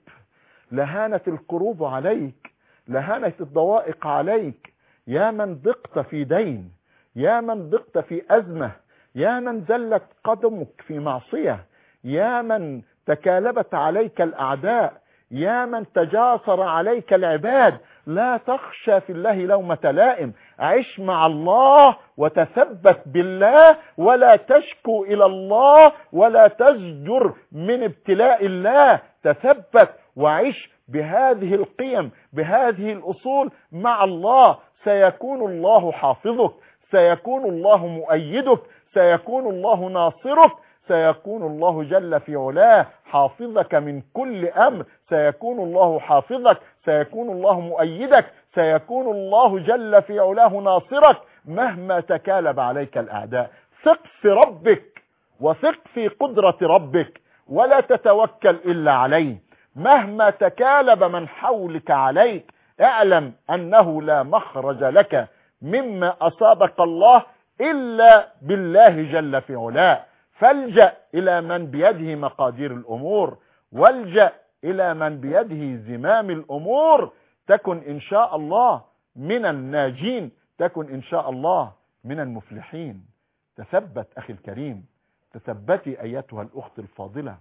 لهانت الكروب عليك، لهانت الضوائق عليك. يا من ضقت في دين، يا من ضقت في أزمة، يا من زلت قدمك في معصية، يا من تكالبت عليك الأعداء، يا من تجاسر عليك العباد، لا تخشى في الله لومة لائم. عش مع الله وتثبت بالله، ولا تشكو إلى الله ولا تزجر من ابتلاء الله. تثبت وعش بهذه القيم، بهذه الأصول مع الله. سيكون الله حافظك، سيكون الله مؤيدك، سيكون الله ناصرك، سيكون الله جل في علاه حافظك من كل أمر، سيكون الله حافظك، سيكون الله مؤيدك، سيكون الله جل في علاه ناصرك مهما تكالب عليك الأعداء. ثق في ربك، وثق في قدرة ربك، ولا تتوكل إلا عليه. مهما تكالب من حولك عليك، اعلم أنه لا مخرج لك مما أصابك الله إلا بالله جل في علاه. فالجأ إلى من بيده مقادير الأمور، والجأ إلى من بيده زمام الأمور. تكن إن شاء الله من الناجين، تكن إن شاء الله من المفلحين. تثبت أخي الكريم، تثبتي أيتها الأخت الفاضلة.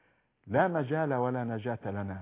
لا مجال ولا نجاة لنا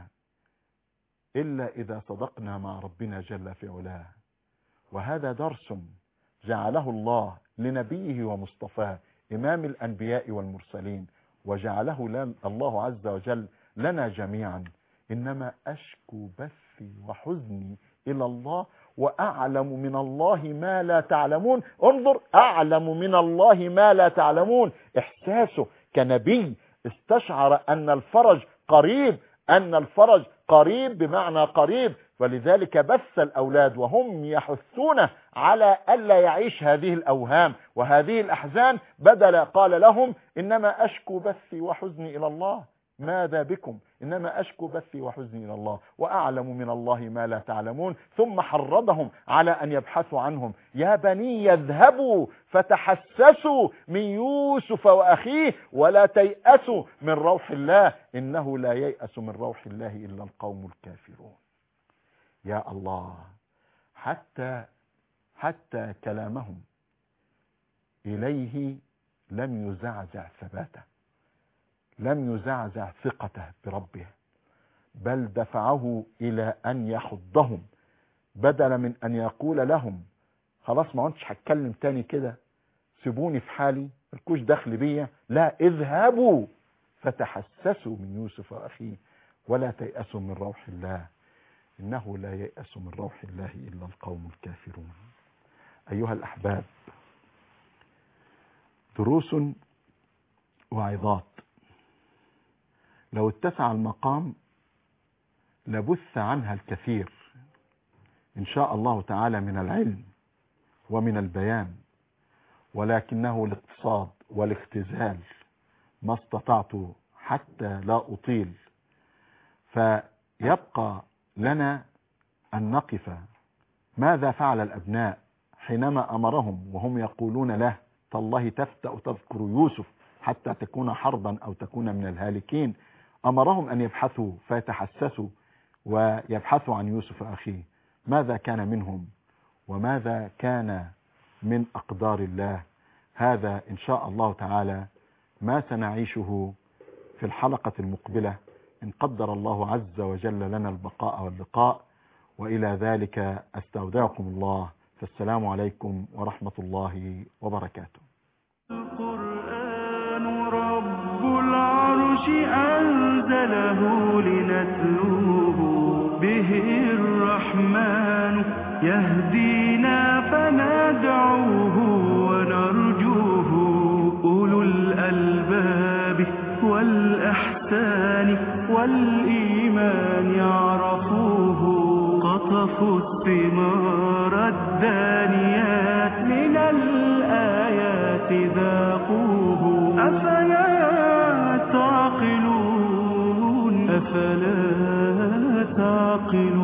إلا إذا صدقنا مع ربنا جل في علاه. وهذا درس جعله الله لنبيه ومصطفاه إمام الأنبياء والمرسلين، وجعله الله عز وجل لنا جميعا. إنما أشكو بثي وحزني إلى الله، وأعلم من الله ما لا تعلمون. انظر، أعلم من الله ما لا تعلمون. إحساسه كنبي استشعر أن الفرج قريب، أن الفرج قريب بمعنى قريب، ولذلك بث الأولاد وهم يحثون على ألا يعيش هذه الأوهام وهذه الأحزان. بدل قال لهم إنما أشكو بثي وحزني إلى الله. ماذا بكم؟ إنما أشكو بثي وحزني إلى الله، وأعلم من الله ما لا تعلمون. ثم حرضهم على أن يبحثوا عنهم. يا بني يذهبوا فتحسسوا من يوسف وأخيه ولا تيأسوا من روح الله، إنه لا ييأس من روح الله إلا القوم الكافرون. يا الله، حتى حتى كلامهم إليه لم يزعزع ثباته، لم يزعزع ثقته بربه، بل دفعه إلى أن يخضهم، بدلا من أن يقول لهم خلاص ما كنتش هتكلم تاني كده، سيبوني في حالي، مالكوش دخل بيا. لا، اذهبوا فتحسسوا من يوسف وأخيه ولا تيأسوا من روح الله، إنه لا ييأس من روح الله إلا القوم الكافرون. أيها الأحباب، دروس وعظات لو اتسع المقام لبث عنها الكثير إن شاء الله تعالى من العلم ومن البيان، ولكنه الاقتصاد والاختزال ما استطعت حتى لا أطيل. فيبقى لنا أن نقف ماذا فعل الأبناء حينما أمرهم وهم يقولون له تالله تفتأ تذكر يوسف حتى تكون حربا أو تكون من الهالكين. أمرهم أن يبحثوا فيتحسسوا ويبحثوا عن يوسف أخيه. ماذا كان منهم وماذا كان من أقدار الله؟ هذا إن شاء الله تعالى ما سنعيشه في الحلقة المقبلة إن قدر الله عز وجل لنا البقاء واللقاء. وإلى ذلك أستودعكم الله، فالسلام عليكم ورحمة الله وبركاته. القرآن رب العرش أنزله لنتلوه به الرحمن يهدينا فندعوه ونرجوه. أولو الألباب والإحسان والإيمان يعرفوه، قطفوا الثمار الدانيات من الآيات ذاقوه. أفلا تعقلون أفلا تعقلون